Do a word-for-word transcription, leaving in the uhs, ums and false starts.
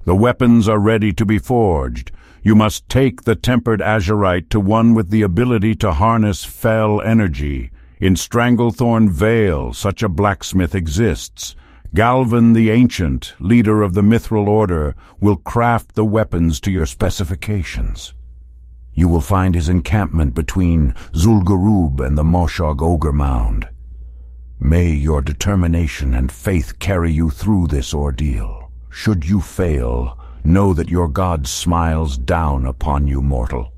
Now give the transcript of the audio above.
The weapons are ready to be forged. You must take the tempered azurite to one with the ability to harness fell energy. In Stranglethorn Vale, such a blacksmith exists. Galvan the Ancient, leader of the Mithril Order, will craft the weapons to your specifications. You will find his encampment between Zul'Gurub and the Moshog Ogre Mound. May your determination and faith carry you through this ordeal. Should you fail, know that your God smiles down upon you, mortal.